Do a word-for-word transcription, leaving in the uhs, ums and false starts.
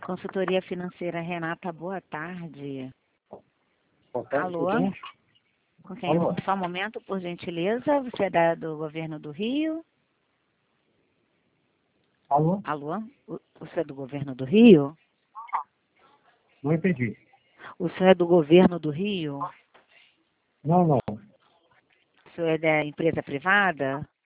Consultoria Financeira Renata, boa tarde. Boa tarde, Alô? tudo bem? Com quem? Alô? Só um momento, por gentileza. Você é da, do governo do Rio? Alô? Alô? O- Você é do governo do Rio? Não entendi. O senhor é do governo do Rio? Não, não. O senhor é da empresa privada?